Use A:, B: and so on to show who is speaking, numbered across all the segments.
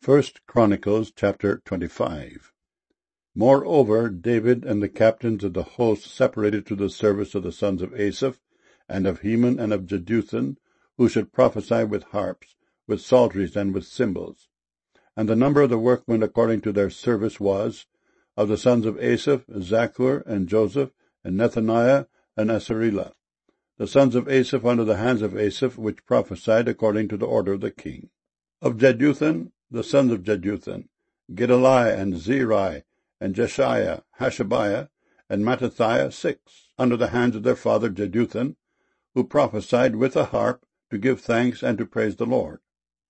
A: 1 Chronicles chapter 25. Moreover, David and the captains of the host separated to the service of the sons of Asaph, and of Heman, and of Jeduthun, who should prophesy with harps, with psalteries, and with cymbals. And the number of the workmen according to their service was, of the sons of Asaph, Zaccur, and Joseph, and Nethaniah, and Asarela. The sons of Asaph under the hands of Asaph, which prophesied according to the order of the king. Of Jeduthun, the sons of Jeduthun, Gedaliah, and Zeri, and Jeshaiah, Hashabiah, and Mattithiah, 6, under the hands of their father Jeduthun, who prophesied with a harp to give thanks and to praise the Lord.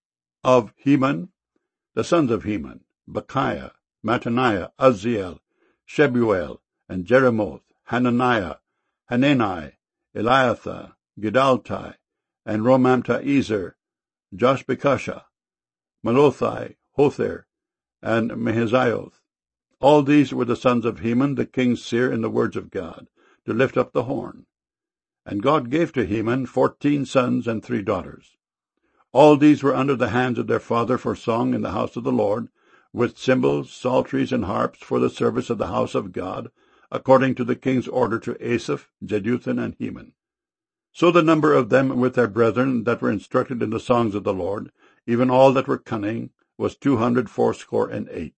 A: Of Heman, the sons of Heman, Bechiah, Mattaniah, Uzziel, Shebuel, and Jeremoth, Hananiah, Hanani, Eliathah, Gidaltai, and Romamti-Ezer, Joshbekashah, Melothai, Hother, and Mahazioth. All these were the sons of Heman, the king's seer, in the words of God, to lift up the horn. And God gave to Heman 14 sons and 3 daughters. All these were under the hands of their father for song in the house of the Lord, with cymbals, psalteries, and harps for the service of the house of God, according to the king's order to Asaph, Jeduthun, and Heman. So the number of them with their brethren that were instructed in the songs of the Lord, even all that were cunning, was 268.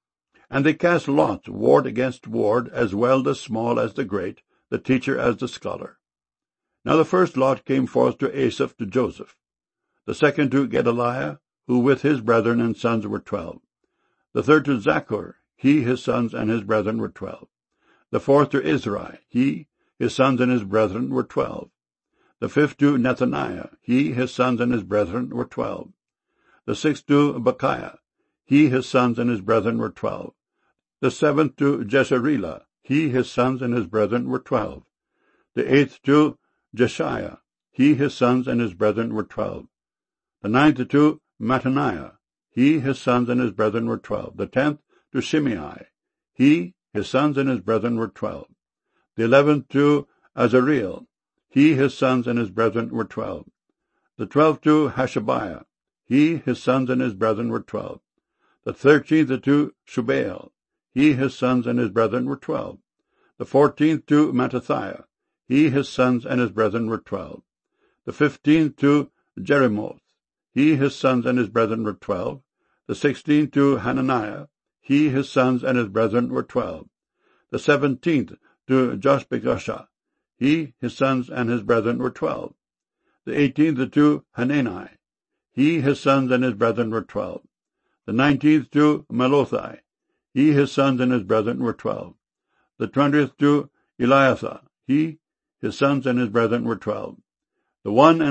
A: And they cast lots, ward against ward, as well the small as the great, the teacher as the scholar. Now the first lot came forth to Asaph to Joseph, the second to Gedaliah, who with his brethren and sons were 12. The third to Zaccur, he, his sons, and his brethren were 12. The fourth to Izri, he, his sons, and his brethren were 12. The fifth to Nethaniah, he, his sons, and his brethren were 12. The sixth to Bechiah, he, his sons, and his brethren were 12. The seventh to Jesarela, he, his sons, and his brethren were 12. The eighth to Jeshaiah, he, his sons, and his brethren were 12. The ninth to Mattaniah, he, his sons, and his brethren were 12. The 10th to Shimei, he, his sons, and his brethren were 12. The 11th to Azareel, he, his sons, and his brethren were 12. The 12th to Hashabiah, he, his sons, and his brethren were 12. The 13th to Shubael, he, his sons, and his brethren were 12. The 14th to Mattithiah, he, his sons, and his brethren were 12. The 15th to Jeremoth, he, his sons, and his brethren were 12. The 16th to Hananiah, he, his sons, and his brethren were 12. The 17th to Joshbekashah, he, his sons, and his brethren were 12. The 18th to Hanani, he, his sons, and his brethren were 12. The 19th to Melothai, he, his sons, and his brethren were 12. The 20th to Eliathah, he, his sons, and his brethren were 12. The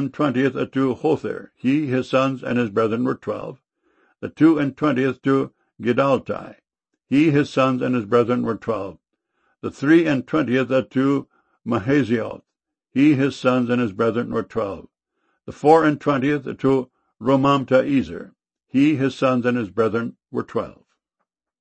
A: 21st to Hother, he, his sons, and his brethren were 12. The 22nd to Gidaltai, he, his sons, and his brethren were 12. The 23rd to Mahazioth, he, his sons, and his brethren were 12. The 24th to Romamti-Ezer, he, his sons, and his brethren were 12.